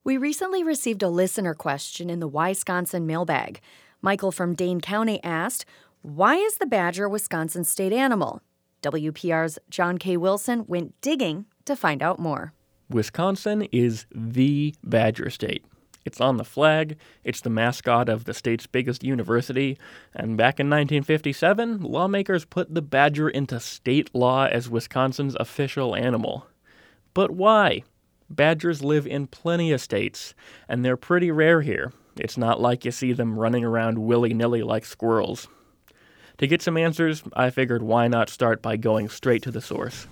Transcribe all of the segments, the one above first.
We recently received a listener question in the Wisconsin mailbag. Michael from Dane County asked, why is the badger Wisconsin's state animal? WPR's John K. Wilson went digging to find out more. Wisconsin is the badger state. It's on the flag, it's the mascot of the state's biggest university, and back in 1957, lawmakers put the badger into state law as Wisconsin's official animal. But why? Badgers live in plenty of states, and they're pretty rare here. It's not like you see them running around willy-nilly like squirrels. To get some answers, I figured why not start by going straight to the source.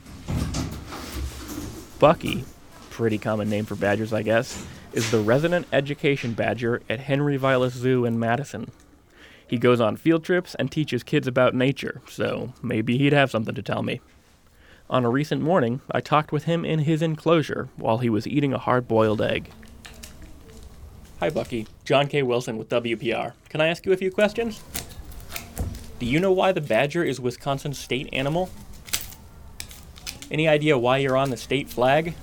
Bucky, pretty common name for badgers I guess, is the resident education badger at Henry Vilas Zoo in Madison. He goes on field trips and teaches kids about nature, so maybe he'd have something to tell me. On a recent morning, I talked with him in his enclosure while he was eating a hard-boiled egg. Hi, Bucky. John K. Wilson with WPR. Can I ask you a few questions? Do you know why the badger is Wisconsin's state animal? Any idea why you're on the state flag?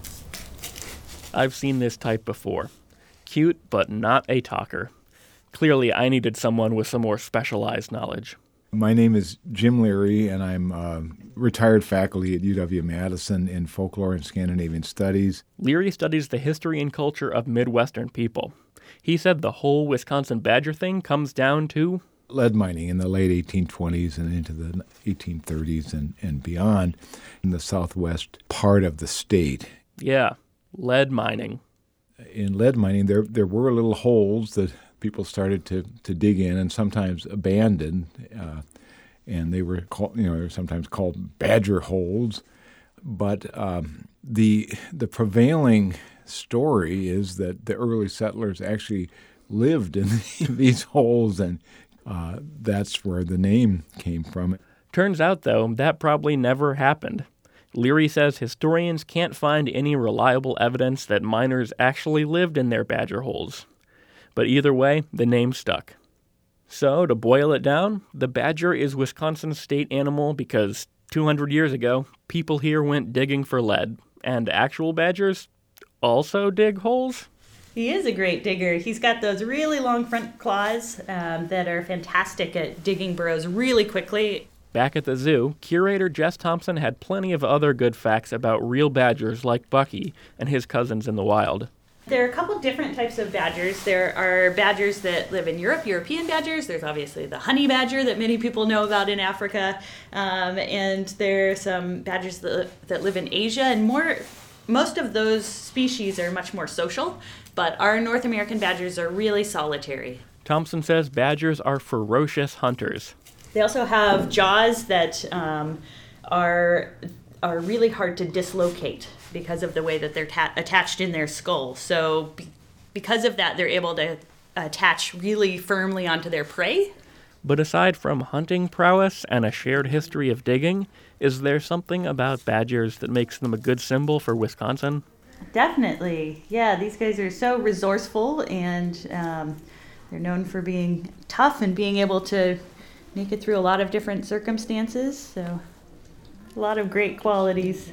I've seen this type before. Cute, but not a talker. Clearly, I needed someone with some more specialized knowledge. My name is Jim Leary, and I'm retired faculty at UW-Madison in folklore and Scandinavian studies. Leary studies the history and culture of Midwestern people. He said the whole Wisconsin badger thing comes down to lead mining in the late 1820s and into the 1830s and beyond in the southwest part of the state. Yeah, lead mining. In lead mining, there were little holes that people started to dig in and sometimes abandoned, and they were sometimes called badger holes. But the prevailing story is that the early settlers actually lived in these holes, and that's where the name came from. Turns out, though, that probably never happened. Leary says historians can't find any reliable evidence that miners actually lived in their badger holes. But either way, the name stuck. So, to boil it down, the badger is Wisconsin's state animal because 200 years ago, people here went digging for lead, and actual badgers also dig holes? He is a great digger. He's got those really long front claws that are fantastic at digging burrows really quickly. Back at the zoo, curator Jess Thompson had plenty of other good facts about real badgers like Bucky and his cousins in the wild. There are a couple different types of badgers. There are badgers that live in Europe, European badgers. There's obviously the honey badger that many people know about in Africa. And there are some badgers that live in Asia. And most of those species are much more social, but our North American badgers are really solitary. Thompson says badgers are ferocious hunters. They also have jaws that are really hard to dislocate because of the way that they're attached in their skull. So because of that, they're able to attach really firmly onto their prey. But aside from hunting prowess and a shared history of digging, is there something about badgers that makes them a good symbol for Wisconsin? Definitely. Yeah, these guys are so resourceful, and they're known for being tough and being able to make it through a lot of different circumstances. So a lot of great qualities.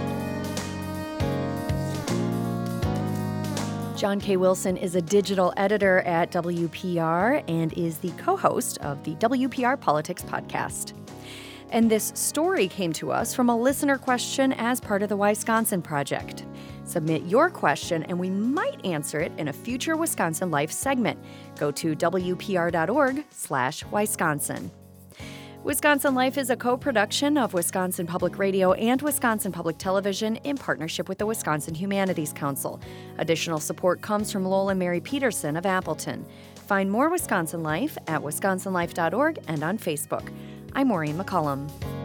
John K. Wilson is a digital editor at WPR and is the co-host of the WPR Politics podcast. And this story came to us from a listener question as part of the Wisconsin Project. Submit your question and we might answer it in a future Wisconsin Life segment. Go to WPR.org/Wisconsin. Wisconsin Life is a co-production of Wisconsin Public Radio and Wisconsin Public Television in partnership with the Wisconsin Humanities Council. Additional support comes from Lowell and Mary Peterson of Appleton. Find more Wisconsin Life at wisconsinlife.org and on Facebook. I'm Maureen McCollum.